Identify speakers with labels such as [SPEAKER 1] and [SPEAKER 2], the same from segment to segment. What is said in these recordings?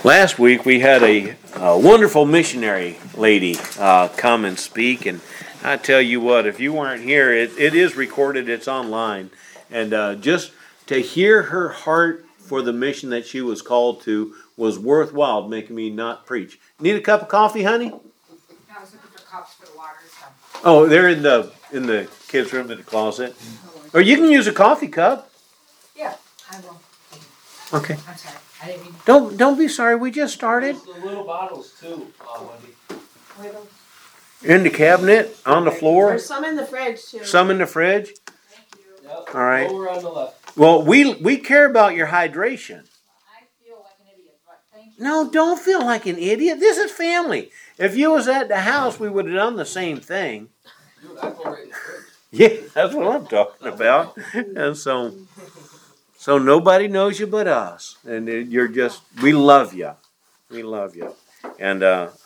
[SPEAKER 1] Last week we had a wonderful missionary lady come and speak, and I tell you what, if you weren't here, it is recorded, it's online, and just to hear her heart for the mission that she was called to was worthwhile, making me not preach. Need a cup of coffee, honey?
[SPEAKER 2] No, I was looking for cups for the water. So.
[SPEAKER 1] Oh, they're in the kids' room in the closet. Or you can use a coffee cup.
[SPEAKER 2] Yeah, I will.
[SPEAKER 1] Okay.
[SPEAKER 2] I'm sorry. I didn't mean.
[SPEAKER 1] Don't be sorry. We just started.
[SPEAKER 3] The little bottles too, Wendy.
[SPEAKER 2] Little.
[SPEAKER 1] In the cabinet, on the floor.
[SPEAKER 4] There's some in the fridge too.
[SPEAKER 1] Some in the fridge.
[SPEAKER 2] Thank you.
[SPEAKER 3] Yep.
[SPEAKER 1] All right.
[SPEAKER 3] Over on the left.
[SPEAKER 1] Well, we care about your hydration.
[SPEAKER 2] I feel like an idiot, but thank you.
[SPEAKER 1] No, don't feel like an idiot. This is family. If you was at the house, we would have done the same thing.
[SPEAKER 3] Dude, I go right in the fridge.
[SPEAKER 1] Yeah, that's what I'm talking about. And so nobody knows you but us. And we love you. We love you. And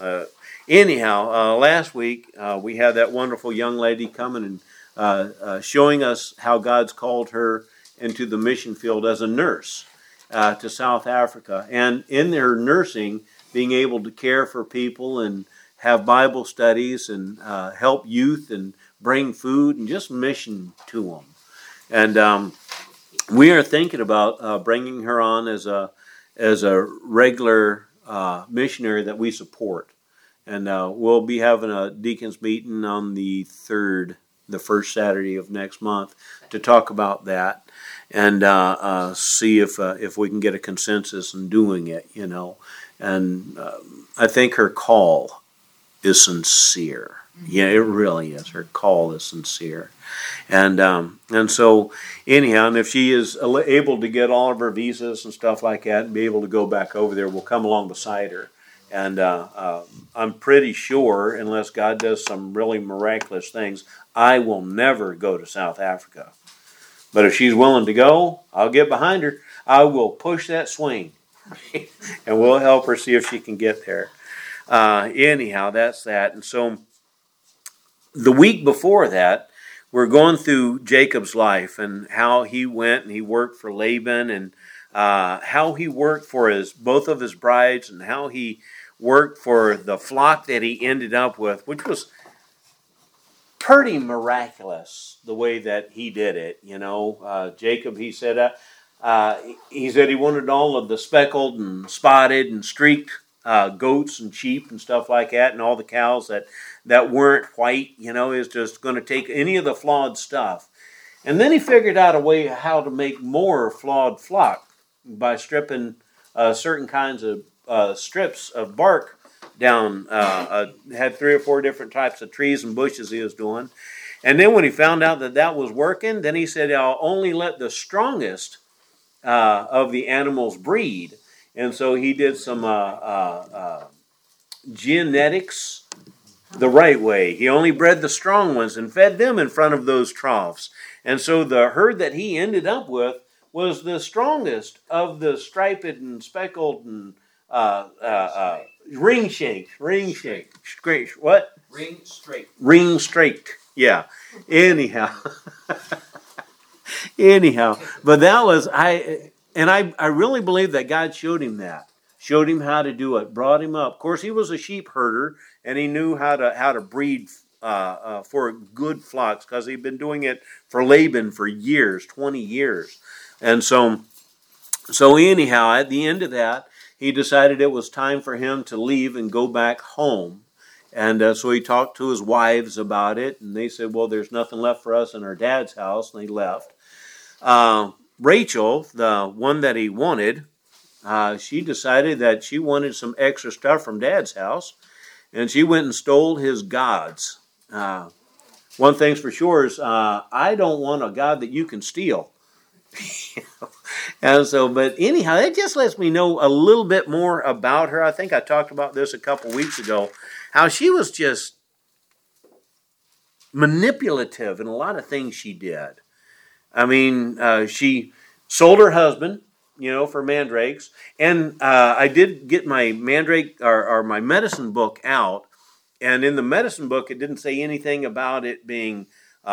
[SPEAKER 1] anyhow, last week we had that wonderful young lady coming and showing us how God's called her into the mission field as a nurse to South Africa. And in her nursing, being able to care for people and have Bible studies and help youth and bring food and just mission to them. And we are thinking about bringing her on as a regular missionary that we support. And we'll be having a deacons meeting on the first Saturday of next month to talk about that and see if we can get a consensus in doing it, you know. And I think her call is sincere. Yeah, it really is. Her call is sincere. And so anyhow, and if she is able to get all of her visas and stuff like that and be able to go back over there, we'll come along beside her. And I'm pretty sure, unless God does some really miraculous things, I will never go to South Africa. But if she's willing to go, I'll get behind her. I will push that swing. And we'll help her see if she can get there. Anyhow, that's that. And so the week before that, we're going through Jacob's life and how he went and he worked for Laban and how he worked for both of his brides and how he worked for the flock that he ended up with, which was pretty miraculous the way that he did it. You know, Jacob, he said he wanted all of the speckled and spotted and streaked goats and sheep and stuff like that, and all the cows that weren't white. You know, is just going to take any of the flawed stuff. And then he figured out a way how to make more flawed flock by stripping certain kinds of strips of bark down. Had 3 or 4 different types of trees and bushes he was doing. And then when he found out that was working, then he said, I'll only let the strongest of the animals breed. And so he did some genetics the right way. He only bred the strong ones and fed them in front of those troughs. And so the herd that he ended up with was the strongest of the striped and speckled and ring shake. What? Ring straight. Yeah. Anyhow. But that was I really believe that God showed him that. Showed him how to do it, brought him up. Of course, he was a sheep herder, and he knew how to breed for good flocks because he'd been doing it for Laban for years, 20 years. And so anyhow, at the end of that, he decided it was time for him to leave and go back home. And so he talked to his wives about it, and they said, well, there's nothing left for us in our dad's house, and they left. Rachel, the one that he wanted, she decided that she wanted some extra stuff from Dad's house, and she went and stole his gods. One thing's for sure is I don't want a god that you can steal. And so, but anyhow, that just lets me know a little bit more about her. I think I talked about this a couple weeks ago, how she was just manipulative in a lot of things she did. I mean, she sold her husband, you know, for mandrakes. And I did get my mandrake or my medicine book out. And in the medicine book, it didn't say anything about it being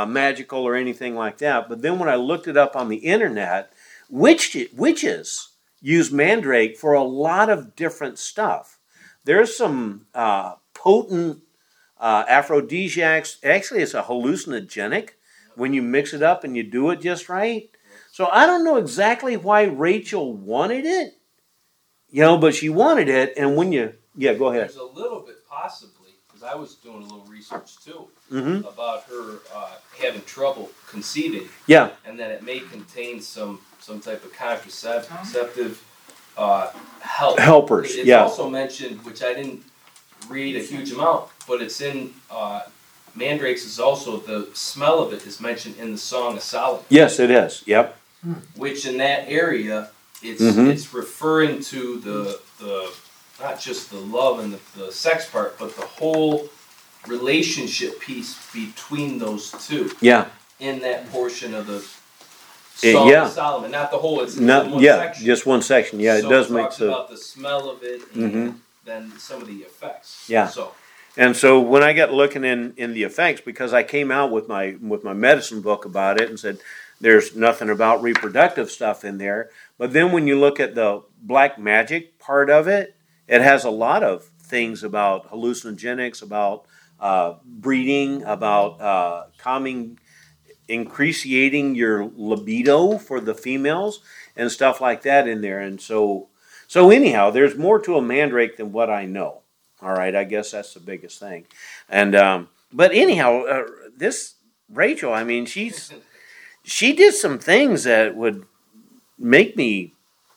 [SPEAKER 1] magical or anything like that. But then when I looked it up on the internet, witches use mandrake for a lot of different stuff. There's some potent aphrodisiacs. Actually, it's a hallucinogenic when you mix it up and you do it just right. So I don't know exactly why Rachel wanted it, but she wanted it. And when go ahead.
[SPEAKER 3] There's a little bit possibly, because I was doing a little research too, about her having trouble conceiving.
[SPEAKER 1] Yeah.
[SPEAKER 3] And that it may contain some type of contraceptive help.
[SPEAKER 1] Helpers,
[SPEAKER 3] It's also mentioned, which I didn't read a huge amount, but it's in mandrakes is also, the smell of it is mentioned in the Song of Solomon.
[SPEAKER 1] Yes, it is. Yep.
[SPEAKER 3] Which in that area, it's referring to the not just the love and the sex part, but the whole relationship piece between those two.
[SPEAKER 1] Yeah.
[SPEAKER 3] In that portion of the Song of Solomon, not the whole. It's one section.
[SPEAKER 1] Just one section. Yeah,
[SPEAKER 3] so
[SPEAKER 1] it does
[SPEAKER 3] it
[SPEAKER 1] make
[SPEAKER 3] talks
[SPEAKER 1] sense.
[SPEAKER 3] about the smell of it and then some of the effects.
[SPEAKER 1] Yeah. And so when I got looking in the effects, because I came out with my medicine book about it and said there's nothing about reproductive stuff in there, but then when you look at the black magic part of it, it has a lot of things about hallucinogenics, about breeding, about calming, increasing your libido for the females and stuff like that in there. And so anyhow, there's more to a mandrake than what I know. All right, I guess that's the biggest thing. And but anyhow, this Rachel, I mean, she did some things that would make me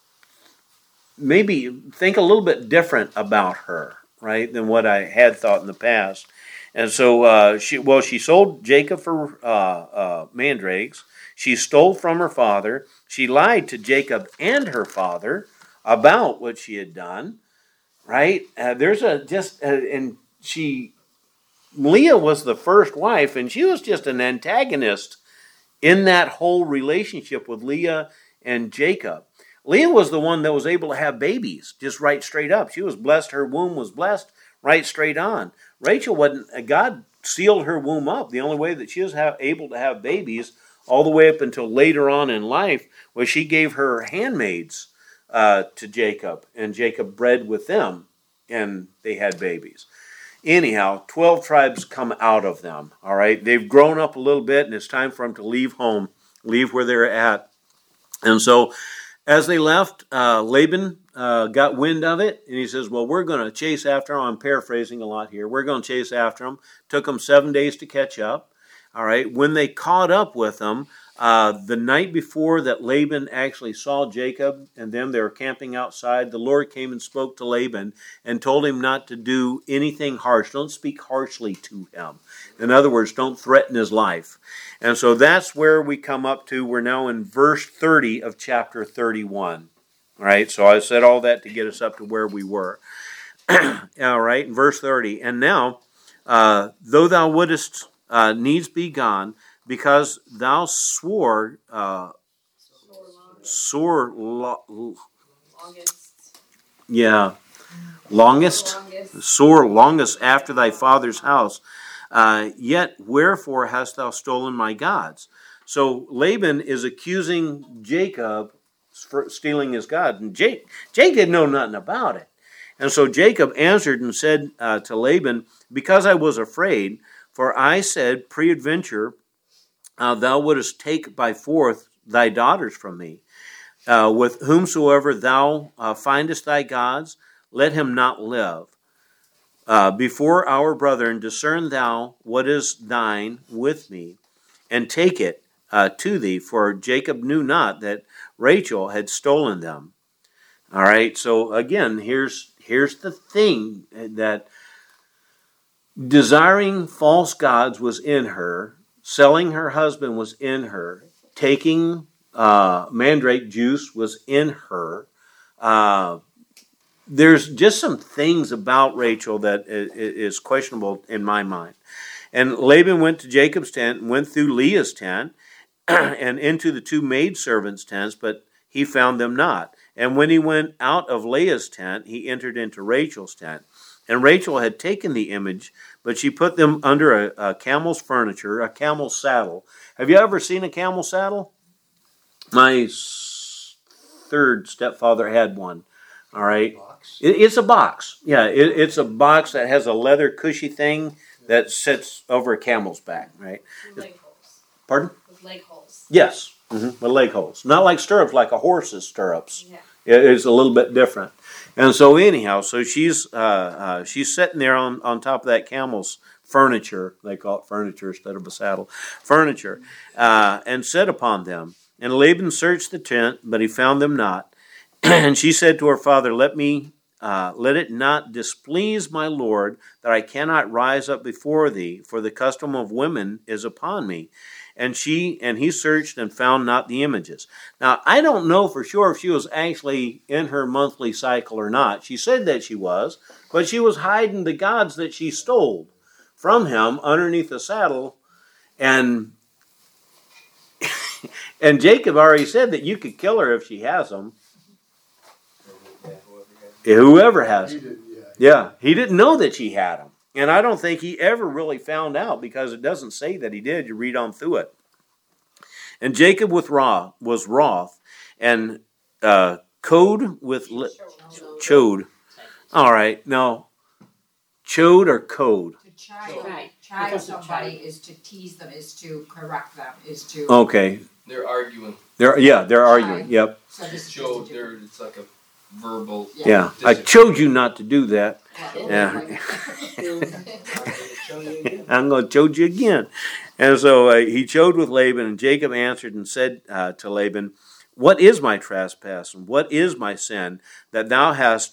[SPEAKER 1] maybe think a little bit different about her, right, than what I had thought in the past. And so she sold Jacob for mandrakes. She stole from her father. She lied to Jacob and her father about what she had done. Right? Leah was the first wife, and she was just an antagonist in that whole relationship with Leah and Jacob. Leah was the one that was able to have babies, just right straight up. She was blessed. Her womb was blessed right straight on. Rachel wasn't. God sealed her womb up. The only way that she was able to have babies all the way up until later on in life was she gave her handmaids to Jacob, and Jacob bred with them, and they had babies. Anyhow, 12 tribes come out of them, all right? They've grown up a little bit, and it's time for them to leave home, leave where they're at. And so as they left, Laban got wind of it, and he says, well, we're going to chase after them. I'm paraphrasing a lot here. We're going to chase after them. Took them 7 days to catch up, all right? When they caught up with them, the night before that Laban actually saw Jacob and them, they were camping outside, the Lord came and spoke to Laban and told him not to do anything harsh. Don't speak harshly to him. In other words, don't threaten his life. And so that's where we come up to. We're now in verse 30 of chapter 31. All right, so I said all that to get us up to where we were. All right, in verse 30. And now, though thou wouldest needs be gone, because thou swore longest after thy father's house, yet wherefore hast thou stolen my gods? So Laban is accusing Jacob for stealing his God, and Jake didn't know nothing about it. And so Jacob answered and said to Laban, because I was afraid, for I said, peradventure, thou wouldest take by force thy daughters from me. With whomsoever thou findest thy gods, let him not live. Before our brethren, discern thou what is thine with me, and take it to thee. For Jacob knew not that Rachel had stolen them. All right, so again, here's the thing, that desiring false gods was in her. Selling her husband was in her. Taking mandrake juice was in her. There's just some things about Rachel that is questionable in my mind. And Laban went to Jacob's tent, went through Leah's tent, and into the two maidservants' tents, but he found them not. And when he went out of Leah's tent, he entered into Rachel's tent. And Rachel had taken the image, but she put them under a camel's furniture, a camel's saddle. Have you ever seen a camel saddle? My third stepfather had one. All right.
[SPEAKER 4] Box.
[SPEAKER 1] It's a box. Yeah, it's a box that has a leather cushy thing that sits over a camel's back, right?
[SPEAKER 2] Leg holes.
[SPEAKER 1] Pardon?
[SPEAKER 2] With leg holes.
[SPEAKER 1] Yes, with leg holes. Not like stirrups, like a horse's stirrups.
[SPEAKER 2] Yeah.
[SPEAKER 1] It's a little bit different. And so anyhow, so she's sitting there on top of that camel's furniture. They call it furniture instead of a saddle. Furniture. And sat upon them. And Laban searched the tent, but he found them not. And she said to her father, let it not displease my Lord that I cannot rise up before thee, for the custom of women is upon me. And he searched and found not the images. Now, I don't know for sure if she was actually in her monthly cycle or not. She said that she was, but she was hiding the gods that she stole from him underneath the saddle. And and Jacob already said that you could kill her if she has them. Whoever has
[SPEAKER 4] He
[SPEAKER 1] them.
[SPEAKER 4] did,
[SPEAKER 1] Yeah, he didn't know that she had them. And I don't think he ever really found out because it doesn't say that he did. You read on through it. And Jacob was wroth and chode with chode. All right, now chode or code?
[SPEAKER 2] To chide somebody is to tease them, is to correct them, is to.
[SPEAKER 1] Okay,
[SPEAKER 3] They're arguing.
[SPEAKER 1] they're arguing. Yep.
[SPEAKER 2] So this is
[SPEAKER 3] Show
[SPEAKER 2] just to
[SPEAKER 3] there. It's like a verbal.
[SPEAKER 1] Yeah, I showed you not to do that. Yeah. I'm going to chode you again. And so he chode with Laban, and Jacob answered and said to Laban, what is my trespass, and what is my sin, that thou hast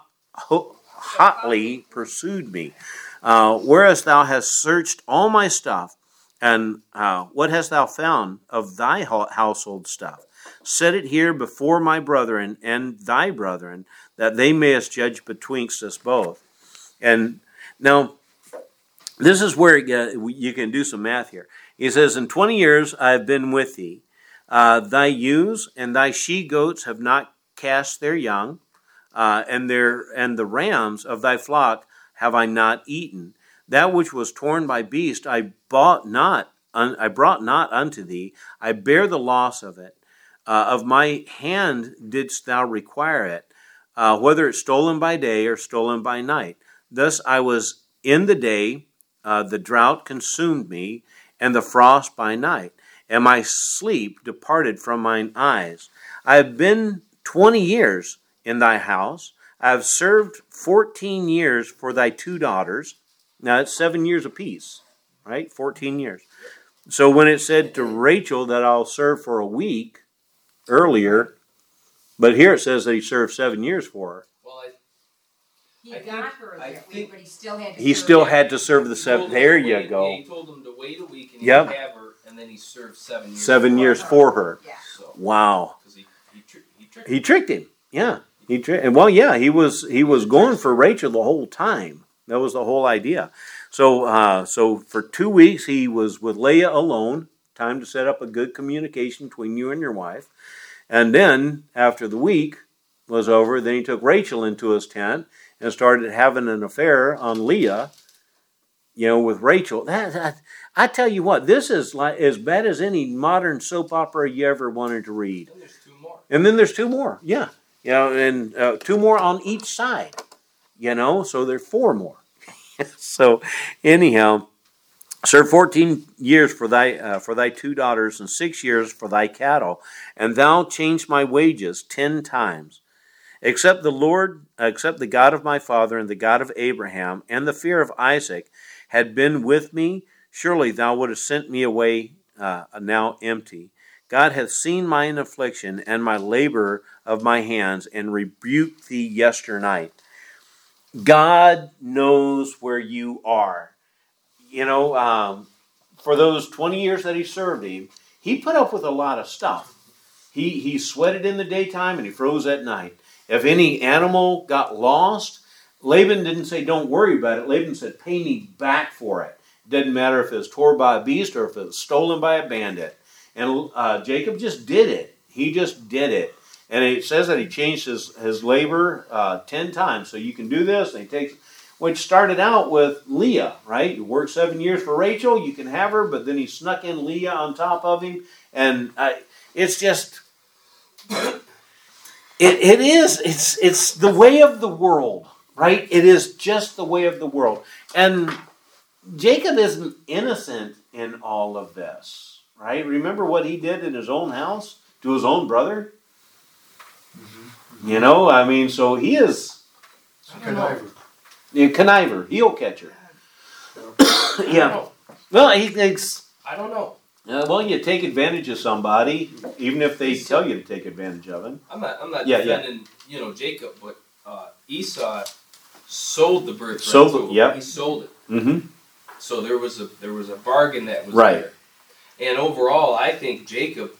[SPEAKER 1] hotly pursued me? Whereas thou hast searched all my stuff, and what hast thou found of thy household stuff? Set it here before my brethren and thy brethren, that they mayest judge betwixt us both. And now, this is where you can do some math here. He says, in 20 years I have been with thee. Thy ewes and thy she-goats have not cast their young, and the rams of thy flock have I not eaten. That which was torn by beast I brought not unto thee. I bear the loss of it. Of my hand didst thou require it, whether it's stolen by day or stolen by night. Thus I was in the day, the drought consumed me, and the frost by night, and my sleep departed from mine eyes. I have been 20 years in thy house. I have served 14 years for thy 2 daughters. Now it's 7 years apiece, right? 14 years. So when it said to Rachel that I'll serve for a week earlier, but here it says that he served 7 years for her.
[SPEAKER 3] Well,
[SPEAKER 2] He got her that week, but he still had to.
[SPEAKER 1] He still had to serve the 7. There you go.
[SPEAKER 3] He told him to wait a week and
[SPEAKER 1] Yep.
[SPEAKER 3] he'd have her, and then he served 7 years.
[SPEAKER 1] 7 years for her.
[SPEAKER 2] Yeah.
[SPEAKER 3] So,
[SPEAKER 1] Wow.
[SPEAKER 3] because he tricked
[SPEAKER 1] He tricked him. Yeah. He was going for Rachel the whole time. That was the whole idea. So for 2 weeks he was with Leah alone. Time to set up a good communication between you and your wife. And then after the week was over, then he took Rachel into his tent and started having an affair on Leah, with Rachel. I tell you what, this is like as bad as any modern soap opera you ever wanted to read.
[SPEAKER 3] And there's 2 more.
[SPEAKER 1] And then there's 2 more, yeah. And 2 more on each side, so there's 4 more. So anyhow, serve 14 years for thy 2 daughters, and 6 years for thy cattle, and thou changed my wages 10 times. Except the God of my father and the God of Abraham and the fear of Isaac had been with me, surely thou wouldst sent me away now empty. God hath seen mine affliction and my labor of my hands, and rebuked thee yesternight. God knows where you are. For those 20 years that he served him, he put up with a lot of stuff. He sweated in the daytime and he froze at night. If any animal got lost, Laban didn't say, don't worry about it. Laban said, pay me back for it. Didn't matter if it was torn by a beast or if it was stolen by a bandit. And Jacob just did it. He just did it. And it says that he changed his labor 10 times. So you can do this. And he takes, which started out with Leah, right? You work 7 years for Rachel, you can have her, but then he snuck in Leah on top of him. And it's just, It is. It's the way of the world, right? It is just the way of the world. And Jacob isn't innocent in all of this, right? Remember what he did in his own house to his own brother? You know, I mean, so he is
[SPEAKER 4] Conniver.
[SPEAKER 1] a conniver, heel catcher.
[SPEAKER 3] I don't
[SPEAKER 1] Yeah.
[SPEAKER 3] know.
[SPEAKER 1] Well, he thinks,
[SPEAKER 3] I don't know.
[SPEAKER 1] well, you take advantage of somebody, even if they tell you to take advantage of him.
[SPEAKER 3] I'm not
[SPEAKER 1] Yeah,
[SPEAKER 3] defending, Jacob, but Esau sold the birthright.
[SPEAKER 1] Sold it,
[SPEAKER 3] to him.
[SPEAKER 1] yep.
[SPEAKER 3] He sold it.
[SPEAKER 1] Mm-hmm.
[SPEAKER 3] So there was a bargain that was
[SPEAKER 1] Right.
[SPEAKER 3] there. And overall, I think Jacob,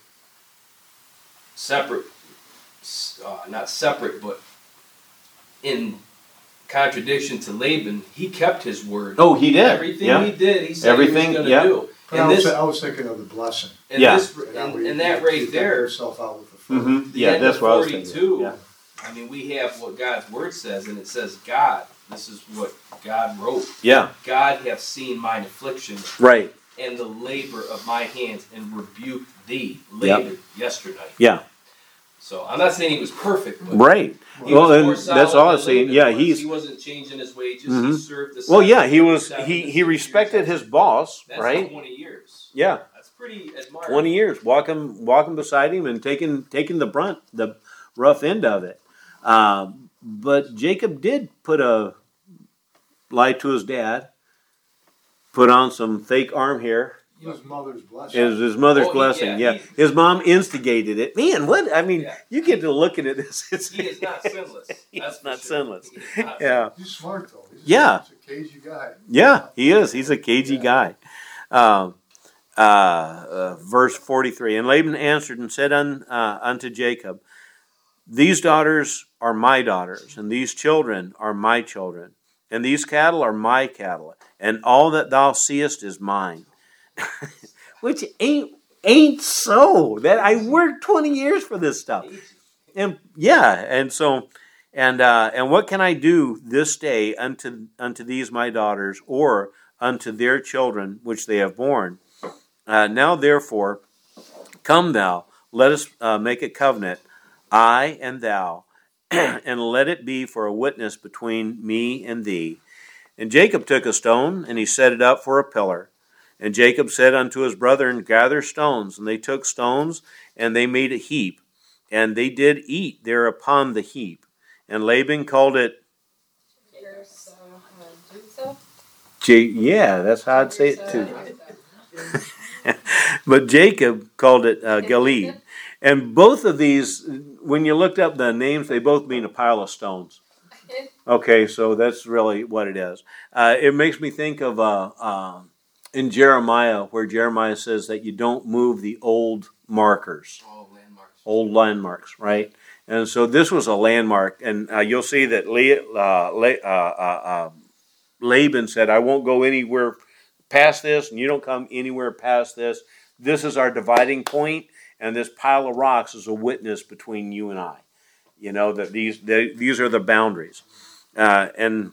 [SPEAKER 3] not separate, but in contradiction to Laban, he kept his word.
[SPEAKER 1] Oh, he did.
[SPEAKER 3] Everything
[SPEAKER 1] Yeah.
[SPEAKER 3] he did, he said
[SPEAKER 1] Everything,
[SPEAKER 3] he was
[SPEAKER 1] yeah.
[SPEAKER 3] going to do.
[SPEAKER 4] But I was thinking of the blessing.
[SPEAKER 3] And
[SPEAKER 1] Yeah.
[SPEAKER 3] and that right
[SPEAKER 4] You take
[SPEAKER 3] there,
[SPEAKER 4] yourself out with the fruit.
[SPEAKER 1] Mm-hmm.
[SPEAKER 3] the
[SPEAKER 1] Yeah,
[SPEAKER 3] end
[SPEAKER 1] that's
[SPEAKER 3] of
[SPEAKER 1] what I was
[SPEAKER 3] 42,
[SPEAKER 1] thinking. Yeah.
[SPEAKER 3] I mean, we have what God's word says, and it says, God, this is what God wrote.
[SPEAKER 1] Yeah.
[SPEAKER 3] God hath seen mine affliction
[SPEAKER 1] Right.
[SPEAKER 3] and the labor of my hands and rebuked thee, Laban, yesterday.
[SPEAKER 1] Yeah.
[SPEAKER 3] So I'm not saying he was perfect, but
[SPEAKER 1] Right.
[SPEAKER 3] he
[SPEAKER 1] Well,
[SPEAKER 3] was more
[SPEAKER 1] and that's
[SPEAKER 3] solid
[SPEAKER 1] all I'm
[SPEAKER 3] than
[SPEAKER 1] saying.
[SPEAKER 3] Laban
[SPEAKER 1] Yeah,
[SPEAKER 3] was. He wasn't changing his wages.
[SPEAKER 1] Mhm.
[SPEAKER 3] He served the
[SPEAKER 1] Well, yeah, he
[SPEAKER 3] 7
[SPEAKER 1] respected
[SPEAKER 3] years.
[SPEAKER 1] his boss,
[SPEAKER 3] That's
[SPEAKER 1] right?
[SPEAKER 3] 20 years.
[SPEAKER 1] Yeah.
[SPEAKER 3] That's pretty admirable.
[SPEAKER 1] 20 years, walking beside him and taking the brunt, the rough end of it. But Jacob did lie to his dad, put on some fake arm hair.
[SPEAKER 4] His mother's blessing.
[SPEAKER 1] It was his mother's
[SPEAKER 3] Oh,
[SPEAKER 1] blessing.
[SPEAKER 3] yeah,
[SPEAKER 1] Yeah, his mom instigated it. Man, what? I mean,
[SPEAKER 3] Yeah.
[SPEAKER 1] you get to looking at this.
[SPEAKER 3] He is not sinless.
[SPEAKER 1] He's
[SPEAKER 3] That's for
[SPEAKER 1] not
[SPEAKER 3] sure.
[SPEAKER 1] sinless.
[SPEAKER 3] He is not
[SPEAKER 1] Yeah,
[SPEAKER 4] He's smart though.
[SPEAKER 1] Yeah.
[SPEAKER 4] He's a cagey guy.
[SPEAKER 1] yeah, he is. He's a cagey guy. Verse 43. And Laban answered and said unto Jacob, these daughters are my daughters, and these children are my children, and these cattle are my cattle, and all that thou seest is mine. Which ain't so. That I worked 20 years for this stuff. And yeah, and so and what can I do this day unto these my daughters, or unto their children which they have borne? Now therefore, come thou, let us make a covenant, I and thou, and let it be for a witness between me and thee. And Jacob took a stone, and he set it up for a pillar. And Jacob said unto his brethren, gather stones. And they took stones, and they made a heap. And they did eat there upon the heap. And Laban called it, yeah, that's how I'd say it too. But Jacob called it Gilead. And both of these, when you looked up the names, they both mean a pile of stones. Okay, so that's really what it is. It makes me think of in Jeremiah, where Jeremiah says that you don't move the old markers, old landmarks, right? And so this was a landmark, and you'll see that Laban said, I won't go anywhere past this, and you don't come anywhere past this. This is our dividing point, and this pile of rocks is a witness between you and I. You know, that these are the boundaries. And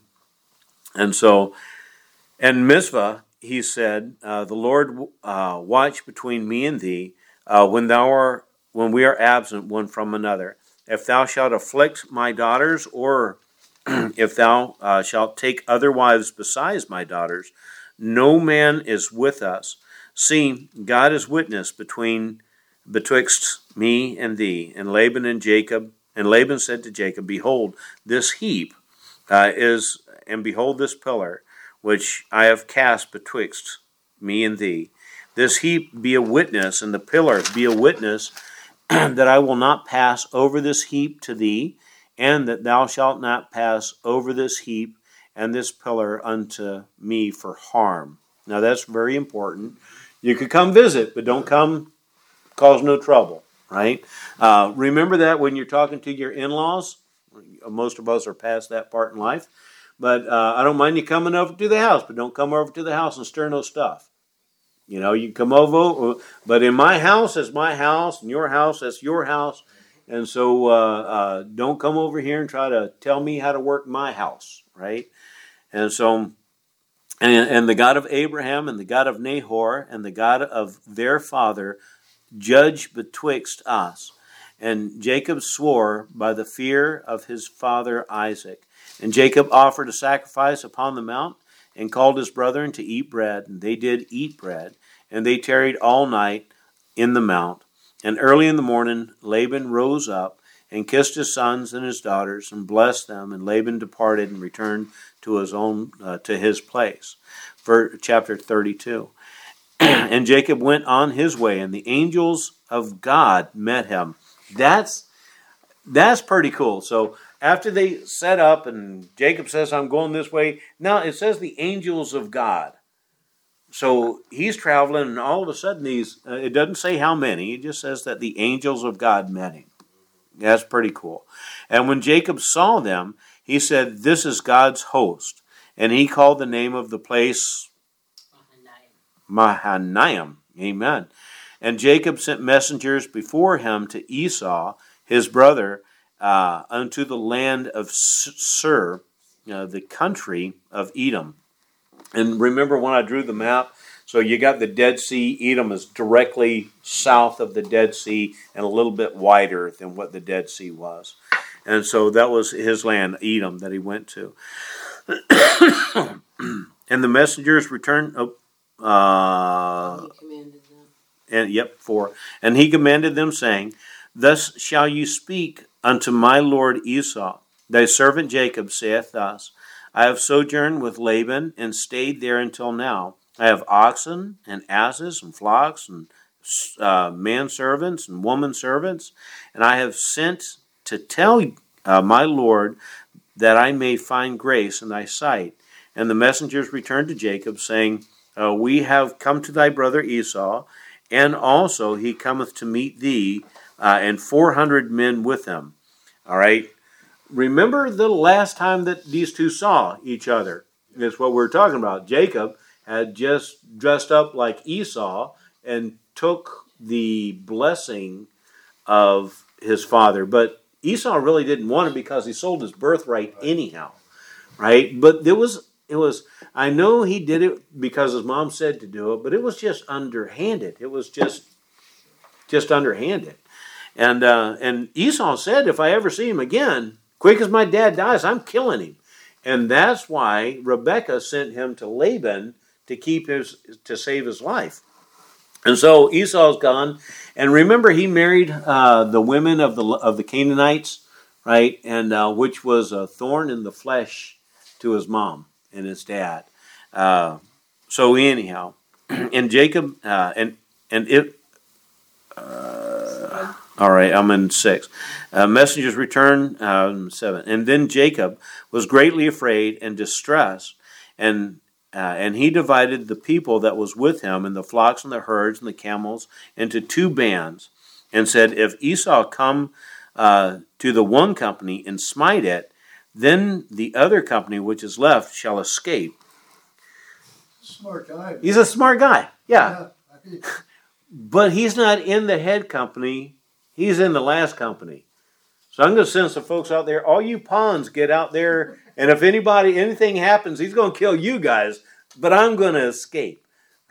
[SPEAKER 1] Mizpah, he said, the Lord watch between me and thee when we are absent one from another. If thou shalt afflict my daughters, or if thou shalt take other wives besides my daughters, no man is with us. See, God is witness betwixt me and thee. And Laban said to Jacob, behold, this heap and behold this pillar, which I have cast betwixt me and thee. This heap be a witness, and the pillar be a witness, that I will not pass over this heap to thee, and that thou shalt not pass over this heap and this pillar unto me for harm. Now that's very important. You could come visit, but don't come cause no trouble, right? Remember that when you're talking to your in-laws. Most of us are past that part in life. But I don't mind you coming over to the house, but don't come over to the house and stir no stuff. You know, you come over, but in my house, that's my house, and your house, that's your house. And so don't come over here and try to tell me how to work my house, right? And so, and the God of Abraham and the God of Nahor and the God of their father judge betwixt us. And Jacob swore by the fear of his father Isaac. And Jacob offered a sacrifice upon the mount and called his brethren to eat bread. And they did eat bread. And they tarried all night in the mount. And early in the morning Laban rose up and kissed his sons and his daughters and blessed them. And Laban departed and returned to his place. For chapter 32. And Jacob went on his way, and the angels of God met him. That's pretty cool. So after they set up, and Jacob says, "I'm going this way." Now it says the angels of God. So he's traveling, and all of a sudden it doesn't say how many. It just says that the angels of God met him. That's pretty cool. And when Jacob saw them, he said, "This is God's host." And he called the name of the place Mahanaim. Amen. And Jacob sent messengers before him to Esau, his brother, unto the land of Seir, the country of Edom. And remember when I drew the map? So you got the Dead Sea. Edom is directly south of the Dead Sea and a little bit wider than what the Dead Sea was. And so that was his land, Edom, that he went to. And the messengers returned.
[SPEAKER 5] He commanded them.
[SPEAKER 1] 4. And he commanded them, saying, "Thus shall you speak unto my lord Esau. Thy servant Jacob saith thus, I have sojourned with Laban and stayed there until now. I have oxen and asses and flocks and manservants and womanservants, and I have sent to tell my lord that I may find grace in thy sight." And the messengers returned to Jacob, saying, "We have come to thy brother Esau, and also he cometh to meet thee, and 400 men with him." All right. Remember the last time that these two saw each other. That's what we're talking about. Jacob had just dressed up like Esau and took the blessing of his father. But Esau really didn't want it because he sold his birthright anyhow. Right? But it was, I know he did it because his mom said to do it, but it was just underhanded. It was just underhanded. And Esau said, "If I ever see him again, quick as my dad dies, I'm killing him." And that's why Rebekah sent him to Laban to save his life. And so Esau's gone. And remember, he married the women of the Canaanites, right? And which was a thorn in the flesh to his mom and his dad. So anyhow, and Jacob all right, I'm in 6. Messengers return 7. And then Jacob was greatly afraid and distressed, and he divided the people that was with him, and the flocks and the herds and the camels, into 2 bands, and said, "If Esau come to the one company and smite it, then the other company which is left shall escape."
[SPEAKER 4] Smart guy.
[SPEAKER 1] He's a smart guy, yeah.
[SPEAKER 4] Yeah.
[SPEAKER 1] But he's not in the head company. He's in the last company. So I'm going to send some folks out there. All you pawns, get out there. And if anything happens, he's going to kill you guys. But I'm going to escape.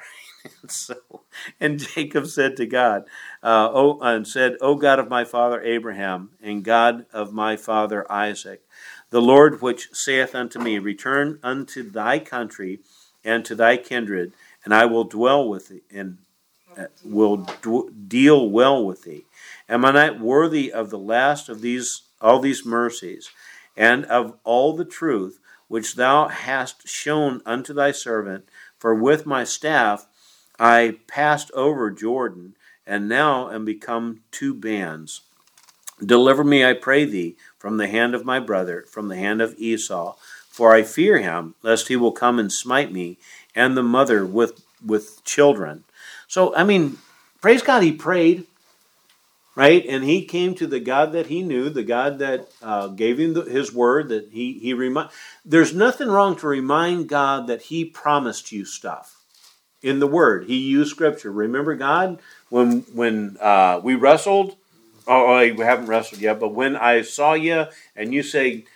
[SPEAKER 1] And Jacob said to God, "O God of my father Abraham, and God of my father Isaac, the Lord which saith unto me, Return unto thy country and to thy kindred, and I will dwell with thee, and will deal well with thee. Am I not worthy of the last of all these mercies, and of all the truth which thou hast shown unto thy servant? For with my staff I passed over Jordan, and now am become 2 bands. Deliver me, I pray thee, from the hand of my brother, from the hand of Esau, for I fear him, lest he will come and smite me, and the mother with children." So, I mean, praise God, he prayed. Right? And he came to the God that he knew, the God that gave him his word, that he There's nothing wrong to remind God that he promised you stuff in the word. He used scripture. Remember God, when we wrestled, we haven't wrestled yet, but when I saw you and you say,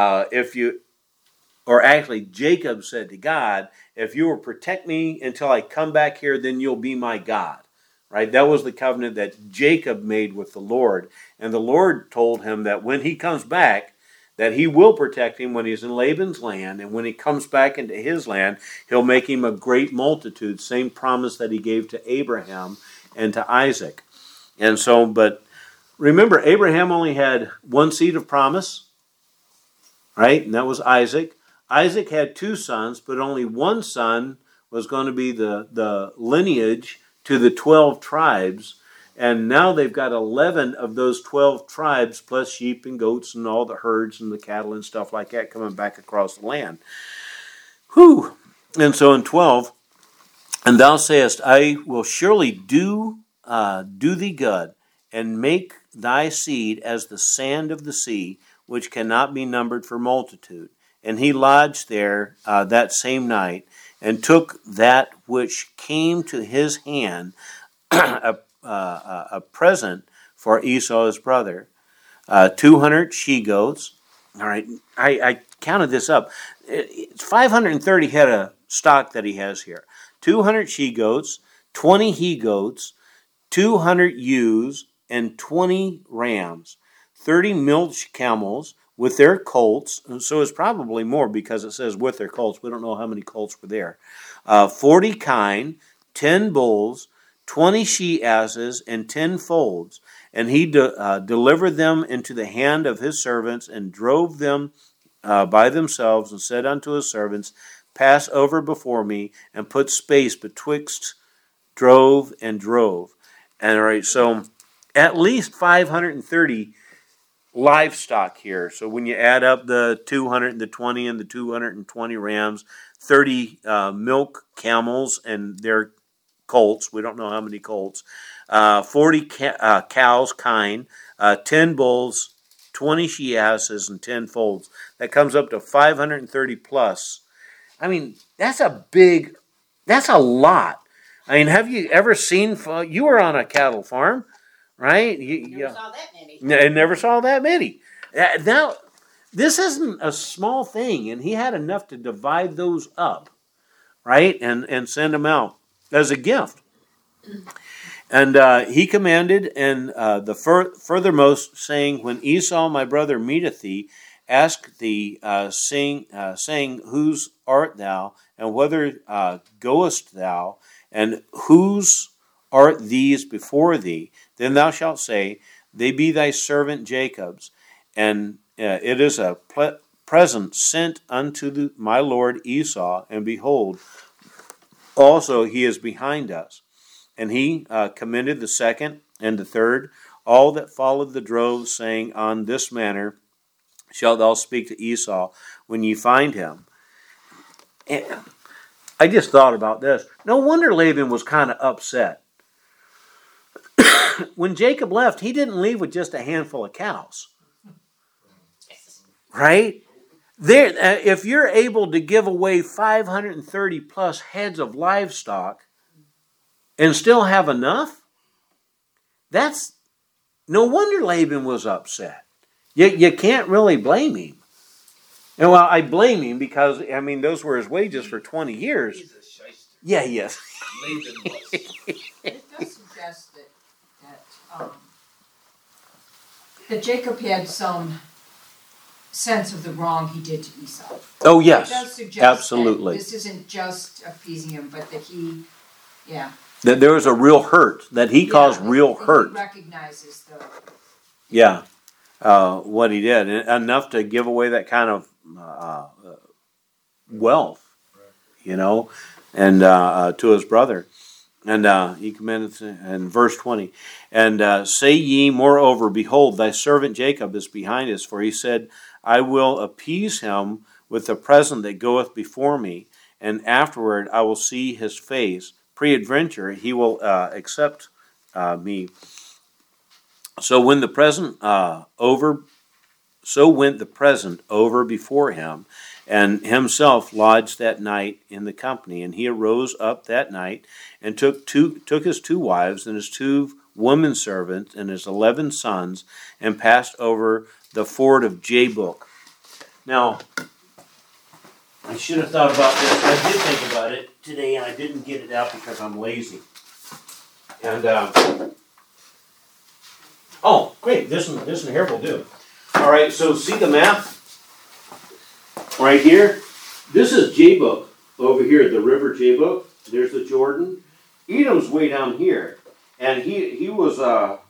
[SPEAKER 1] Jacob said to God, "If you will protect me until I come back here, then you'll be my God." right? That was the covenant that Jacob made with the Lord. And the Lord told him that when he comes back, that he will protect him when he's in Laban's land. And when he comes back into his land, he'll make him a great multitude. Same promise that he gave to Abraham and to Isaac. And so, but remember, Abraham only had one seed of promise, right? And that was Isaac. Isaac had 2 sons, but only one son was going to be the lineage to the 12 tribes. And now they've got 11 of those 12 tribes, plus sheep and goats and all the herds and the cattle and stuff like that coming back across the land. Whew. And so in 12, and thou sayest, I will surely do thee good, and make thy seed as the sand of the sea, which cannot be numbered for multitude. And he lodged there that same night, and took that which came to his hand, a present for Esau his brother, 200 she-goats. All right, I counted this up. It's 530 head of stock that he has here. 200 she-goats, 20 he-goats, 200 ewes, and 20 rams, 30 milch camels with their colts. And so it's probably more because it says with their colts. We don't know how many colts were there. 40 kine, 10 bulls, 20 she-asses, and 10 foals. And he delivered them into the hand of his servants, and drove them by themselves, and said unto his servants, pass over before me, and put space betwixt drove and drove. And all right, so at least 530 livestock here. So when you add up the 220 and the 220 rams, 30 milk camels and their colts. We don't know how many colts. 40 cows, kine, 10 bulls, 20 she-asses, and 10 foals. That comes up to 530 plus. I mean, that's a lot. I mean, have you ever seen, you were on a cattle farm, right?
[SPEAKER 5] Never saw that many.
[SPEAKER 1] I never saw that many. Now, this isn't a small thing, and he had enough to divide those up, right, and send them out as a gift. And he commanded, and the furthermost, saying, when Esau my brother meeteth thee, ask thee, saying, whose art thou, and whither goest thou, and whose art these before thee? Then thou shalt say, they be thy servant Jacob's, and it is a present sent unto my lord Esau, and behold, also he is behind us. And he commended the second and the third, all that followed the drove, saying, on this manner shalt thou speak to Esau when ye find him. And I just thought about this. No wonder Laban was kind of upset. When Jacob left, he didn't leave with just a handful of cows. Right? There, if you're able to give away 530 plus heads of livestock and still have enough, that's no wonder Laban was upset. You can't really blame him. And well, I blame him because, I mean, those were his wages for 20 years.
[SPEAKER 3] He's a shyster.
[SPEAKER 1] Yeah, he is.
[SPEAKER 3] Laban was.
[SPEAKER 2] It does suggest that Jacob had some sense of the wrong he did to Esau.
[SPEAKER 1] Oh, yes.
[SPEAKER 2] It does suggest
[SPEAKER 1] Absolutely.
[SPEAKER 2] that this isn't just appeasing him, but that he,
[SPEAKER 1] That there was a real hurt, that he caused real hurt.
[SPEAKER 2] He recognizes the...
[SPEAKER 1] Yeah, what he did. Enough to give away that kind of wealth, you know, and to his brother. And he commanded in verse 20, and say ye moreover, behold, thy servant Jacob is behind us, for he said, I will appease him with the present that goeth before me, and afterward I will see his face. Preadventure he will accept me. So went the present over before him, and himself lodged that night in the company. And he arose up that night, and took his 2 wives, and his 2 women servants, and his 11 sons, and passed over the ford of Jabbok. Now, I should have thought about this. I did think about it today, and I didn't get it out because I'm lazy. And oh, great! This one here will do. All right. So see the map right here. This is Jabbok over here, the river Jabbok. There's the Jordan. Edom's way down here, and he was up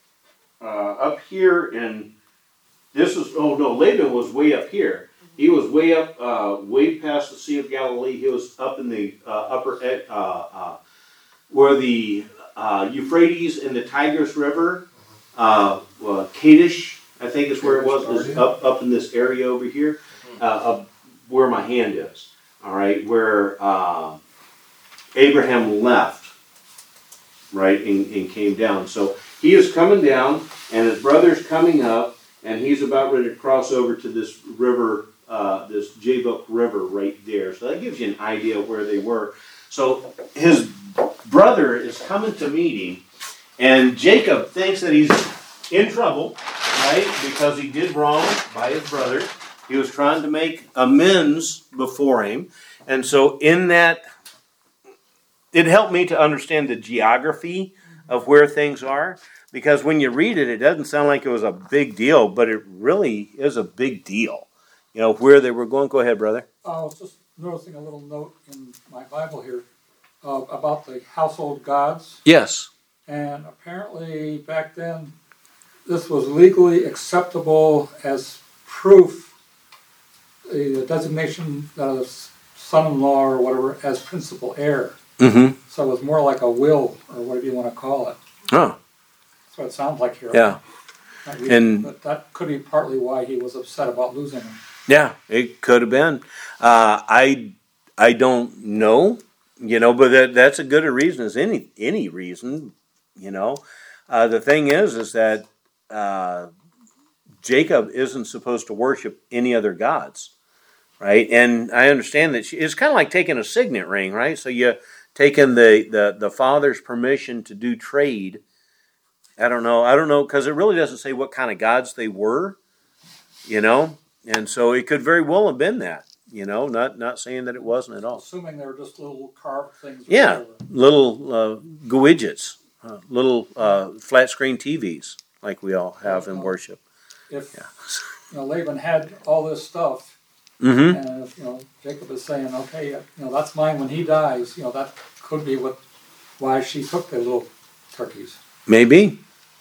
[SPEAKER 1] here, and this is Laban was way up here. He was way up, way past the Sea of Galilee. He was up in the upper where the Euphrates and the Tigris River, Kadesh, I think is where it was up in this area over here, up where my hand is. All right, where Abraham left, right, and came down. So he is coming down, and his brother's coming up, and he's about ready to cross over to this river, this Jabbok River right there. So that gives you an idea of where they were. So his brother is coming to meet him, and Jacob thinks that he's in trouble, right, because he did wrong by his brother. He was trying to make amends before him. And so in that, it helped me to understand the geography of where things are. Because when you read it, it doesn't sound like it was a big deal, but it really is a big deal. You know, where they were going. Go ahead, brother.
[SPEAKER 4] I was just noticing a little note in my Bible here about the household gods.
[SPEAKER 1] Yes.
[SPEAKER 4] And apparently back then, this was legally acceptable as proof, the designation of son-in-law or whatever, as principal heir.
[SPEAKER 1] Mm-hmm.
[SPEAKER 4] So it was more like a will, or whatever you want to call it.
[SPEAKER 1] Oh.
[SPEAKER 4] That's what it sounds like here.
[SPEAKER 1] Yeah.
[SPEAKER 4] But that could be partly why he was upset about losing him.
[SPEAKER 1] Yeah, it could have been. I don't know, but that's a good a reason as any reason, The thing is that Jacob isn't supposed to worship any other gods, right? And I understand that it's kind of like taking a signet ring, right? So you taking the father's permission to do trade. I don't know, because it really doesn't say what kind of gods they were, and so it could very well have been that, not saying that it wasn't at all.
[SPEAKER 4] Assuming they were just little carved things.
[SPEAKER 1] Yeah, little widgets, little flat screen TVs like we all have in worship.
[SPEAKER 4] If Laban had all this stuff,
[SPEAKER 1] mm-hmm.
[SPEAKER 4] and if, Jacob is saying, okay, that's mine when he dies, that could be why she took the little turkeys.
[SPEAKER 1] Maybe,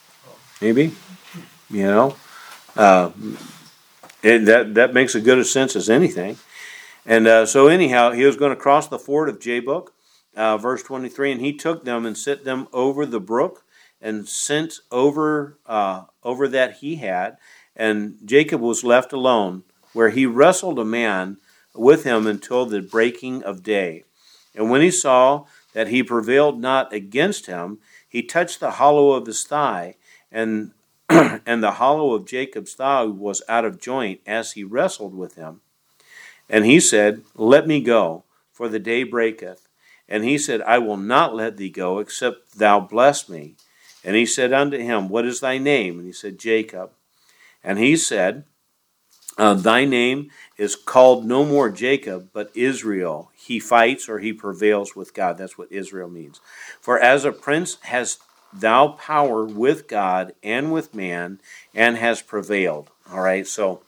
[SPEAKER 1] and that makes as good a sense as anything. And so anyhow, he was going to cross the ford of Jabbok, verse 23, and he took them and set them over the brook and sent over that he had, and Jacob was left alone, where he wrestled a man with him until the breaking of day. And when he saw that he prevailed not against him, he touched the hollow of his thigh, and the hollow of Jacob's thigh was out of joint as he wrestled with him. And he said, Let me go, for the day breaketh. And he said, I will not let thee go, except thou bless me. And he said unto him, What is thy name? And he said, Jacob. And he said, Thy name is called no more Jacob, but Israel. He fights or he prevails with God. That's what Israel means. For as a prince has thou power with God and with man, and has prevailed. All right, so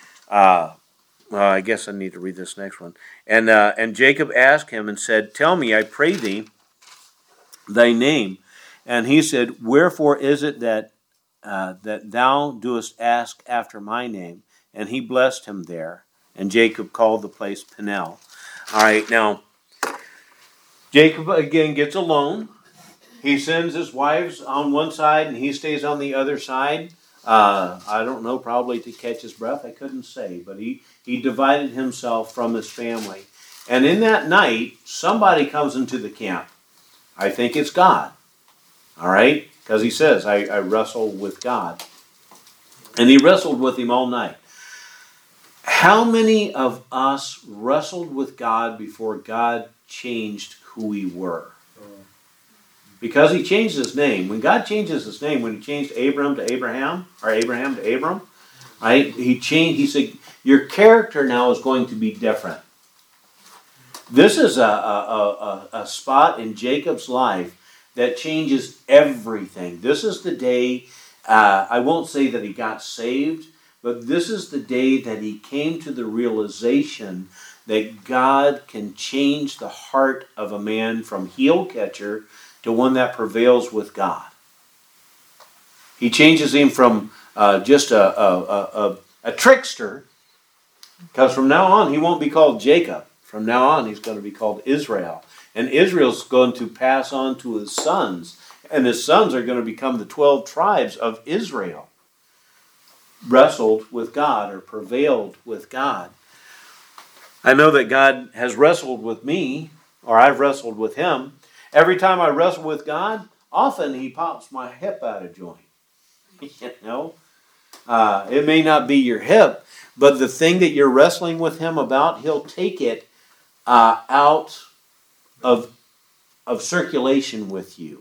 [SPEAKER 1] I guess I need to read this next one. And Jacob asked him and said, Tell me, I pray thee, thy name. And he said, Wherefore is it that thou doest ask after my name? And he blessed him there. And Jacob called the place Peniel. All right, now, Jacob again gets alone. He sends his wives on one side and he stays on the other side. I don't know, probably to catch his breath. I couldn't say. But he divided himself from his family. And in that night, somebody comes into the camp. I think it's God. All right? Because he says, I wrestle with God. And he wrestled with him all night. How many of us wrestled with God before God changed who we were? Because he changed his name. When God changes his name, when he changed Abram to Abraham, or Abraham to Abram, right? He said, your character now is going to be different. This is a spot in Jacob's life that changes everything. This is the day, I won't say that he got saved, but this is the day that he came to the realization that God can change the heart of a man from heel catcher to one that prevails with God. He changes him from just a trickster, because from now on he won't be called Jacob. From now on he's going to be called Israel. And Israel's going to pass on to his sons. And his sons are going to become the 12 tribes of Israel. Wrestled with God or prevailed with God. I know that God has wrestled with me, or I've wrestled with him. Every time I wrestle with God, often he pops my hip out of joint. You know? It may not be your hip, but the thing that you're wrestling with him about, he'll take it out of circulation with you.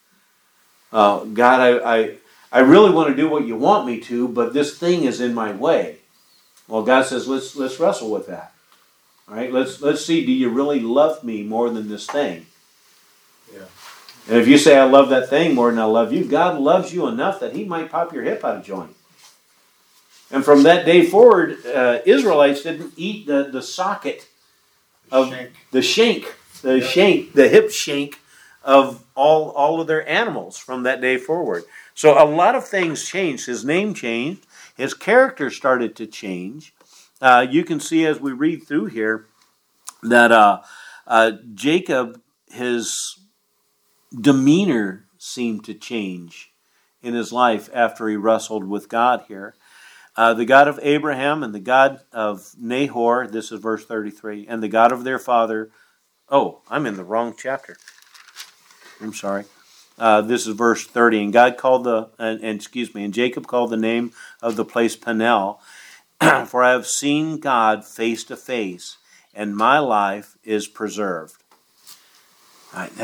[SPEAKER 1] God, I really want to do what you want me to, but this thing is in my way. Well, God says, let's wrestle with that. All right, let's see, do you really love me more than this thing?
[SPEAKER 3] Yeah.
[SPEAKER 1] And if you say I love that thing more than I love you, God loves you enough that he might pop your hip out of joint. And from that day forward, Israelites didn't eat the socket of the shank, the hip shank of all of their animals from that day forward. So a lot of things changed. His name changed. His character started to change. You can see as we read through here that Jacob, his demeanor seemed to change in his life after he wrestled with God here. The God of Abraham and the God of Nahor, this is verse 33, and the God of their father. Oh, I'm in the wrong chapter. I'm sorry. This is verse 30. And God called and Jacob called the name of the place Peniel, for I have seen God face to face, and my life is preserved. All right,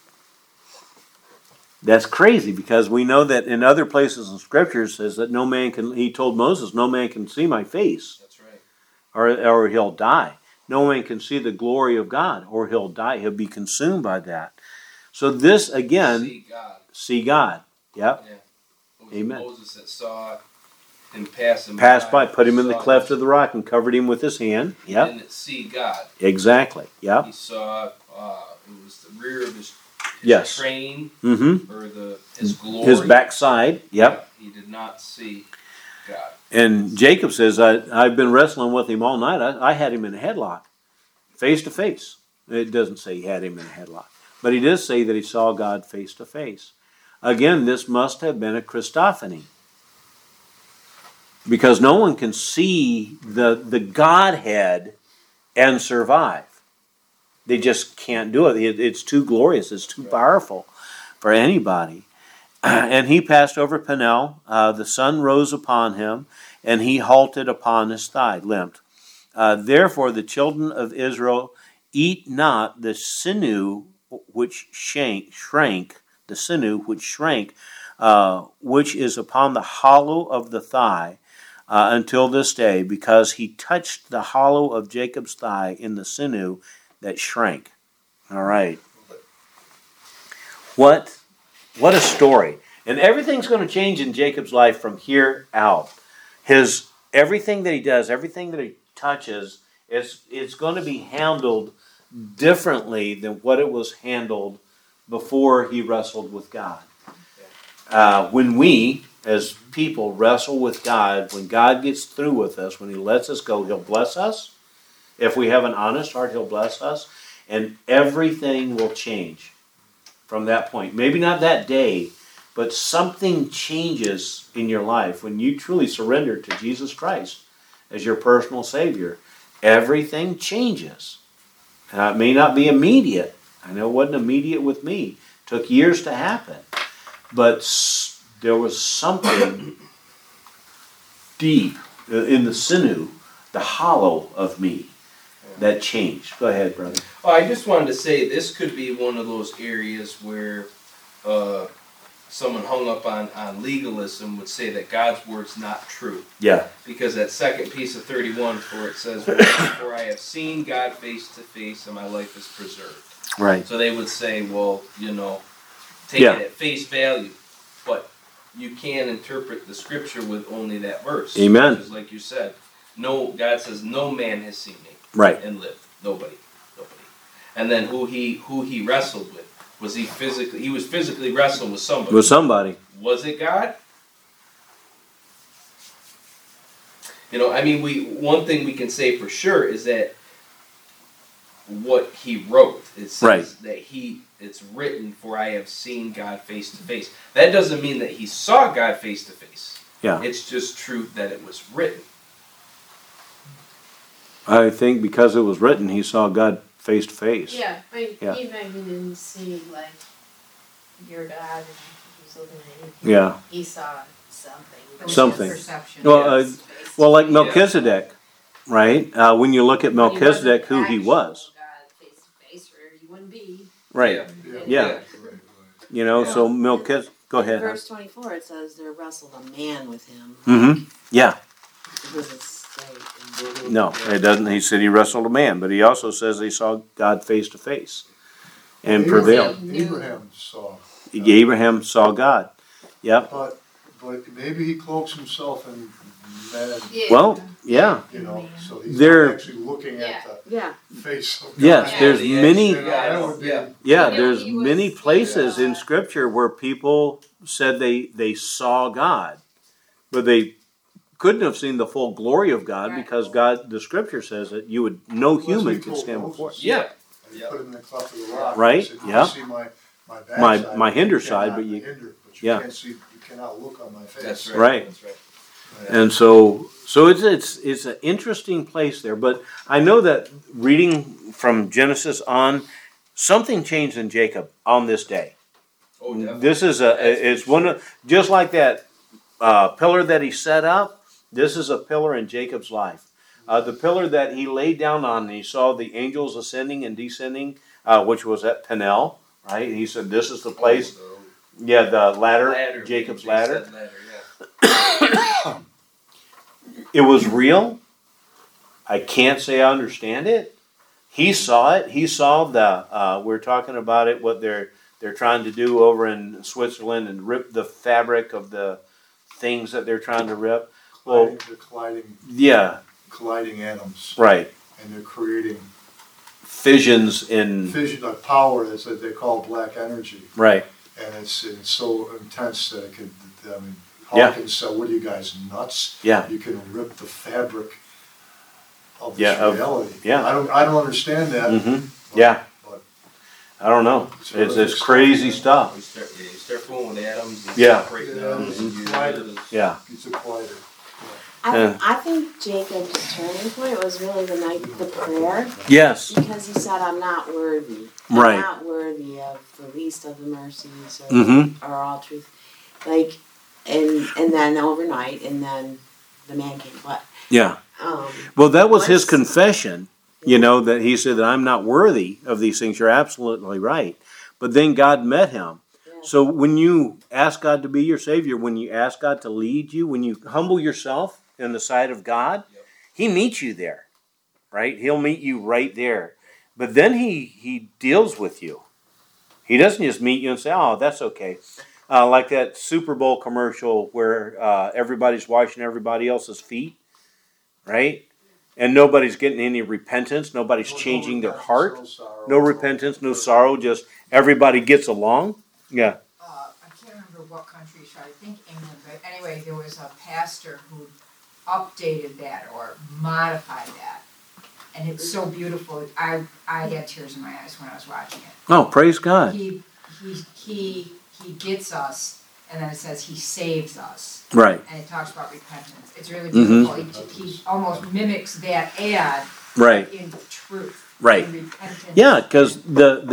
[SPEAKER 1] that's crazy, because we know that in other places in Scripture it says that no man can. He told Moses, "No man can see my face."
[SPEAKER 3] That's right.
[SPEAKER 1] Or he'll die. No man can see the glory of God, or he'll die. He'll be consumed by that. So this again, see God. Yep.
[SPEAKER 3] Yeah. It was
[SPEAKER 1] Amen.
[SPEAKER 3] Moses that saw him pass
[SPEAKER 1] by, put him in the cleft of the rock and covered him with his hand. Yep.
[SPEAKER 3] He didn't see God.
[SPEAKER 1] Exactly. Yep.
[SPEAKER 3] He saw it was the rear of his train, or his glory.
[SPEAKER 1] His backside. Yep.
[SPEAKER 3] Yeah, he did not see God.
[SPEAKER 1] And Jacob says, I've been wrestling with him all night. I had him in a headlock, face to face. It doesn't say he had him in a headlock, but he does say that he saw God face to face. Again, this must have been a Christophany, because no one can see the Godhead and survive. They just can't do it. It's too glorious. It's too powerful for anybody. And he passed over Peniel. The sun rose upon him, and he halted upon his thigh, limped. Therefore the children of Israel eat not the sinew which shrank, which is upon the hollow of the thigh, until this day, because he touched the hollow of Jacob's thigh in the sinew that shrank. All right. What a story. And everything's going to change in Jacob's life from here out. Everything that he does, everything that he touches, it's going to be handled differently than what it was handled before he wrestled with God. When we, as people, wrestle with God, when God gets through with us, when he lets us go, he'll bless us. If we have an honest heart, he'll bless us. And everything will change from that point. Maybe not that day, but something changes in your life when you truly surrender to Jesus Christ as your personal Savior. Everything changes. It may not be immediate. I know it wasn't immediate with me. It took years to happen. But there was something deep in the sinew, the hollow of me, that changed. Go ahead, brother.
[SPEAKER 3] Oh, I just wanted to say this could be one of those areas where someone hung up on legalism would say that God's word's not true.
[SPEAKER 1] Yeah.
[SPEAKER 3] Because that second piece of 31, where it says, "For I have seen God face to face, and my life is preserved."
[SPEAKER 1] Right.
[SPEAKER 3] So they would say, well, take
[SPEAKER 1] Yeah.
[SPEAKER 3] it at face value. But you can interpret the scripture with only that verse.
[SPEAKER 1] Amen.
[SPEAKER 3] Because like you said, no, God says, no man has seen me
[SPEAKER 1] Right.
[SPEAKER 3] and lived. Nobody. And then who he wrestled with. He was physically wrestling with somebody.
[SPEAKER 1] With somebody.
[SPEAKER 3] Was it God? You know, I mean, one thing we can say for sure is that what he wrote, it says
[SPEAKER 1] Right.
[SPEAKER 3] that it's written, for I have seen God face to face. That doesn't mean that he saw God face to face.
[SPEAKER 1] Yeah.
[SPEAKER 3] It's just true that it was written.
[SPEAKER 1] I think because it was written, he saw God face to face.
[SPEAKER 6] Yeah, but
[SPEAKER 1] Yeah.
[SPEAKER 6] even he didn't see like your God and he was looking at you.
[SPEAKER 1] Yeah.
[SPEAKER 6] He saw something.
[SPEAKER 2] It was
[SPEAKER 1] Something.
[SPEAKER 2] his perception.
[SPEAKER 1] Well,
[SPEAKER 6] Yes.
[SPEAKER 1] Well, like Melchizedek, right? When you look at
[SPEAKER 6] But he wasn't
[SPEAKER 1] Melchizedek, who he
[SPEAKER 6] actual
[SPEAKER 1] was.
[SPEAKER 6] God face to face, or he wouldn't be.
[SPEAKER 1] Right. Yeah. You know, so Melchizedek, go ahead.
[SPEAKER 7] Verse 24, it says there wrestled a man with him.
[SPEAKER 1] Mm-hmm. Yeah.
[SPEAKER 7] It doesn't say.
[SPEAKER 1] No, it doesn't. He said he wrestled a man, but he also says he saw God face to face and prevailed.
[SPEAKER 8] Abraham saw.
[SPEAKER 1] Abraham saw God. Yep.
[SPEAKER 8] But maybe he cloaks himself in man,
[SPEAKER 6] Yeah.
[SPEAKER 1] Well, yeah.
[SPEAKER 8] you know, so he's
[SPEAKER 1] There-
[SPEAKER 8] not actually looking at
[SPEAKER 7] Yeah.
[SPEAKER 8] the face of God.
[SPEAKER 1] Yes, there's
[SPEAKER 3] Yeah,
[SPEAKER 1] many.
[SPEAKER 8] You know, that would be-
[SPEAKER 3] Yeah.
[SPEAKER 1] Yeah,
[SPEAKER 6] You know,
[SPEAKER 1] there's
[SPEAKER 6] he was-
[SPEAKER 1] many places in
[SPEAKER 6] uh,
[SPEAKER 1] Scripture where people said they saw God, but they couldn't have seen the full glory of God
[SPEAKER 6] Right.
[SPEAKER 1] because God, the Scripture says that no
[SPEAKER 8] Well, that's what
[SPEAKER 1] human
[SPEAKER 8] he
[SPEAKER 1] can
[SPEAKER 8] told
[SPEAKER 1] stand
[SPEAKER 8] Moses.
[SPEAKER 1] before.
[SPEAKER 3] Yeah.
[SPEAKER 8] And he put him in the cleft of the rock.
[SPEAKER 1] Right,
[SPEAKER 8] He said,
[SPEAKER 1] yeah.
[SPEAKER 8] You see my backside,
[SPEAKER 1] My
[SPEAKER 8] but
[SPEAKER 1] hinder
[SPEAKER 8] you
[SPEAKER 1] side,
[SPEAKER 8] cannot
[SPEAKER 1] but you-
[SPEAKER 8] hinder, but
[SPEAKER 1] yeah.
[SPEAKER 8] you cannot look on my face.
[SPEAKER 3] That's right.
[SPEAKER 1] Right.
[SPEAKER 3] That's right.
[SPEAKER 1] And so it's an interesting place there. But I know that reading from Genesis on, something changed in Jacob on this day.
[SPEAKER 3] Oh, definitely.
[SPEAKER 1] This is it's one of, just like that pillar that he set up. This is a pillar in Jacob's life. The pillar that he laid down on, and he saw the angels ascending and descending, which was at Peniel, right? And he said, "This is the place." Yeah, the ladder, Jacob's ladder.
[SPEAKER 3] Said ladder, yeah.
[SPEAKER 1] It was real. I can't say I understand it. He saw it. He saw the. We're talking about it. What they're trying to do over in Switzerland and rip the fabric of the things that they're trying to rip. Well,
[SPEAKER 8] They're colliding atoms,
[SPEAKER 1] right.
[SPEAKER 8] and they're creating
[SPEAKER 1] Fissions in
[SPEAKER 8] fission, a power that's what they call black energy,
[SPEAKER 1] right.
[SPEAKER 8] and it's so intense that it could. I mean,
[SPEAKER 1] Yeah.
[SPEAKER 8] Hawkins said, "What are you guys nuts?
[SPEAKER 1] Yeah.
[SPEAKER 8] You can rip the fabric of this
[SPEAKER 1] Yeah,
[SPEAKER 8] reality."
[SPEAKER 1] yeah.
[SPEAKER 8] I don't understand that.
[SPEAKER 1] Mm-hmm. Yeah.
[SPEAKER 8] But
[SPEAKER 1] I don't know.
[SPEAKER 8] It's
[SPEAKER 1] It's
[SPEAKER 8] horrific
[SPEAKER 1] crazy stuff.
[SPEAKER 3] You start fooling with atoms and
[SPEAKER 1] Yeah.
[SPEAKER 3] separating
[SPEAKER 8] Yeah.
[SPEAKER 3] them.
[SPEAKER 8] Mhm.
[SPEAKER 1] Yeah.
[SPEAKER 8] it's a quieter.
[SPEAKER 7] I think Jacob's turning point was really the prayer,
[SPEAKER 1] Yes.
[SPEAKER 7] because he said, I'm not worthy.
[SPEAKER 1] Right.
[SPEAKER 7] I'm not worthy of the least of the mercies or,
[SPEAKER 1] Mm-hmm.
[SPEAKER 7] or all truth. Like, and then overnight, and then the man came. But,
[SPEAKER 1] Yeah.
[SPEAKER 7] um,
[SPEAKER 1] Well, that was his
[SPEAKER 7] Once-
[SPEAKER 1] confession, you know, that he said that I'm not worthy of these things. You're absolutely right. But then God met him.
[SPEAKER 7] yeah.
[SPEAKER 1] So when you ask God to be your Savior, when you ask God to lead you, when you humble yourself in the sight of God, He meets you there, right? He'll meet you right there. But then He deals with you. He doesn't just meet you and say, "Oh, that's okay." Like that Super Bowl commercial where everybody's washing everybody else's feet, right? And nobody's getting any repentance. Nobody's changing their heart. No repentance, no sorrow. Just everybody gets along. Yeah.
[SPEAKER 2] I can't remember what country it's from, I think England, but anyway, there was a pastor who updated that or modified that. And it's so beautiful. I had tears in my eyes when I was watching it.
[SPEAKER 1] Oh, praise God.
[SPEAKER 2] He gets us, and then it says he saves us.
[SPEAKER 1] Right.
[SPEAKER 2] And it talks about repentance. It's really
[SPEAKER 1] Mhm.
[SPEAKER 2] beautiful. He almost mimics that ad
[SPEAKER 1] Right.
[SPEAKER 2] in truth.
[SPEAKER 1] Right.
[SPEAKER 2] In repentance.
[SPEAKER 1] Yeah, because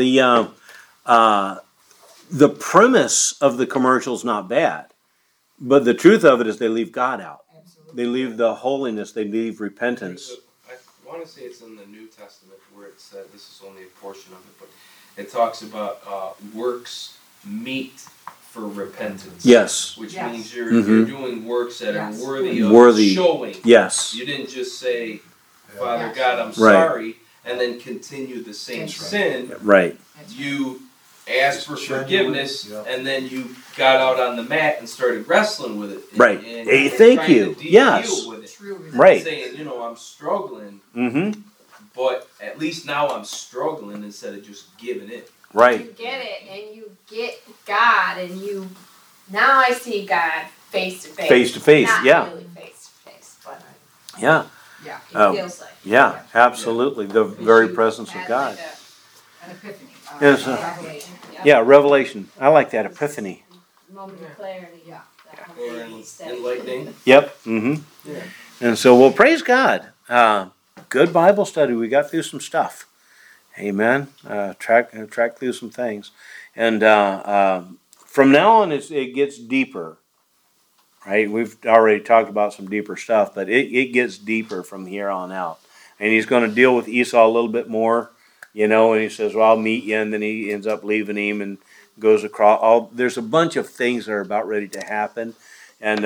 [SPEAKER 1] the premise of the commercial's not bad, but the truth of it is they leave God out.
[SPEAKER 2] Absolutely.
[SPEAKER 1] They leave the holiness. They leave repentance.
[SPEAKER 3] I want to say it's in the New Testament where it said, this is only a portion of it, but it talks about works meet for repentance.
[SPEAKER 1] Yes.
[SPEAKER 3] Which
[SPEAKER 2] Yes.
[SPEAKER 3] means you're
[SPEAKER 1] Mhm.
[SPEAKER 3] doing works that
[SPEAKER 2] Yes.
[SPEAKER 3] are worthy of
[SPEAKER 1] Worthy.
[SPEAKER 3] showing.
[SPEAKER 1] Yes.
[SPEAKER 3] You didn't just say,
[SPEAKER 8] Yeah.
[SPEAKER 3] Father
[SPEAKER 2] Yes.
[SPEAKER 3] God, I'm
[SPEAKER 1] Right.
[SPEAKER 3] sorry, and then continue the same
[SPEAKER 2] That's right.
[SPEAKER 3] sin.
[SPEAKER 1] Right.
[SPEAKER 2] That's right.
[SPEAKER 3] You asked for
[SPEAKER 8] Genuine,
[SPEAKER 3] forgiveness,
[SPEAKER 8] yeah.
[SPEAKER 3] and then you got out on the mat and started wrestling with it.
[SPEAKER 1] Right.
[SPEAKER 3] And
[SPEAKER 1] Hey, thank
[SPEAKER 3] trying
[SPEAKER 1] you.
[SPEAKER 3] to deal
[SPEAKER 1] Yes.
[SPEAKER 3] with it.
[SPEAKER 2] Truly.
[SPEAKER 1] Right.
[SPEAKER 3] Saying, you know, I'm struggling,
[SPEAKER 1] Mm-hmm.
[SPEAKER 3] but at least now I'm struggling instead of just giving in.
[SPEAKER 1] Right.
[SPEAKER 6] You get it, and you get God, and you. Now I see God face to face.
[SPEAKER 1] Face to face,
[SPEAKER 6] Not
[SPEAKER 1] yeah.
[SPEAKER 6] really face to face, but
[SPEAKER 1] Yeah.
[SPEAKER 2] Yeah.
[SPEAKER 6] it
[SPEAKER 1] Oh,
[SPEAKER 6] feels like.
[SPEAKER 1] Yeah, absolutely. The very presence of
[SPEAKER 6] Had
[SPEAKER 1] God.
[SPEAKER 6] like
[SPEAKER 2] An epiphany.
[SPEAKER 1] Yes,
[SPEAKER 2] Revelation.
[SPEAKER 1] Yeah, revelation. I like that, epiphany.
[SPEAKER 6] a moment of clarity.
[SPEAKER 2] Yeah.
[SPEAKER 6] That
[SPEAKER 3] Or
[SPEAKER 6] hopefully steady.
[SPEAKER 3] enlightening.
[SPEAKER 1] Yep. Mm-hmm.
[SPEAKER 3] Yeah.
[SPEAKER 1] And so, well, praise God. Good Bible study. We got through some stuff. Amen. Track through some things, and from now on, it gets deeper. Right? We've already talked about some deeper stuff, but it gets deeper from here on out. And he's going to deal with Esau a little bit more, you know. And he says, "Well, I'll meet you," and then he ends up leaving him and goes across. There's a bunch of things that are about ready to happen, and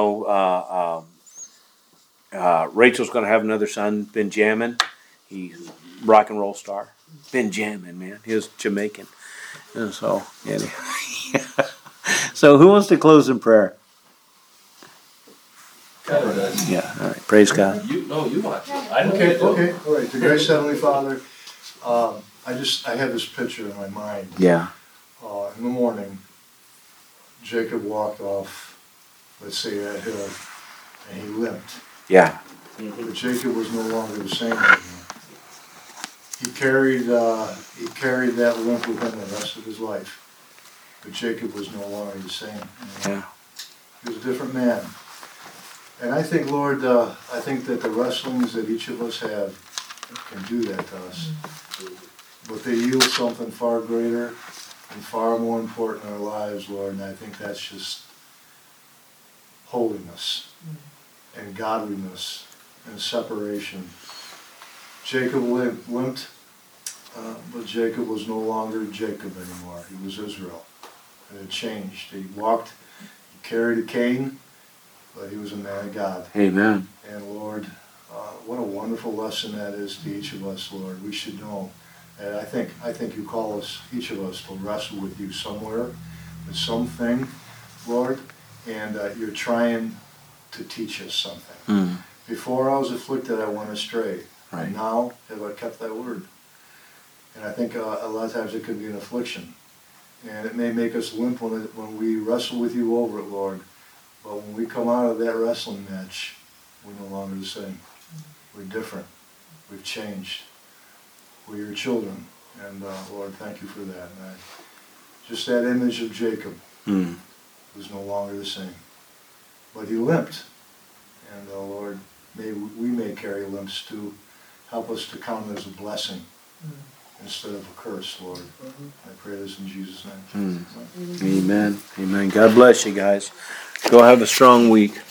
[SPEAKER 1] Rachel's going to have another son, Benjamin. He's a rock and roll star. Benjamin, man, he was Jamaican, and so anyway. So, who wants to close in prayer?
[SPEAKER 3] Kind of does.
[SPEAKER 1] Yeah, all right. Praise God.
[SPEAKER 3] You want to. I don't
[SPEAKER 8] Okay,
[SPEAKER 3] need to.
[SPEAKER 8] okay, all right. The gracious Heavenly Father, I have this picture in my mind.
[SPEAKER 1] Yeah.
[SPEAKER 8] In the morning, Jacob walked off, let's say that hill, and he limped.
[SPEAKER 1] Yeah.
[SPEAKER 8] But Jacob was no longer the same anymore. He carried that limp with him the rest of his life. But Jacob was no longer the same.
[SPEAKER 1] Yeah.
[SPEAKER 8] He was a different man. And I think, Lord, I think that the wrestlings that each of us have can do that to us. But they yield something far greater and far more important in our lives, Lord, and I think that's just holiness and godliness and separation. Jacob limped, but Jacob was no longer Jacob anymore. He was Israel. It had changed. He walked, he carried a cane, but he was a man of God.
[SPEAKER 1] Amen.
[SPEAKER 8] And Lord, what a wonderful lesson that is to each of us, Lord. We should know. And I think you call us, each of us, to wrestle with you somewhere, with something, Lord, and you're trying to teach us something.
[SPEAKER 1] Mm.
[SPEAKER 8] Before I was afflicted, I went astray.
[SPEAKER 1] Right.
[SPEAKER 8] And now have I kept thy word. And I think a lot of times it can be an affliction. And it may make us limp when we wrestle with you over it, Lord. But when we come out of that wrestling match, we're no longer the same. We're different. We've changed. We're your children. And Lord, thank you for that. And just that image of Jacob was no longer the same. But he limped. And Lord, we may carry limps too. Help us to count it as a blessing instead of a curse, Lord. I pray this in Jesus' name.
[SPEAKER 1] Amen. Amen. God bless you guys. Go have a strong week.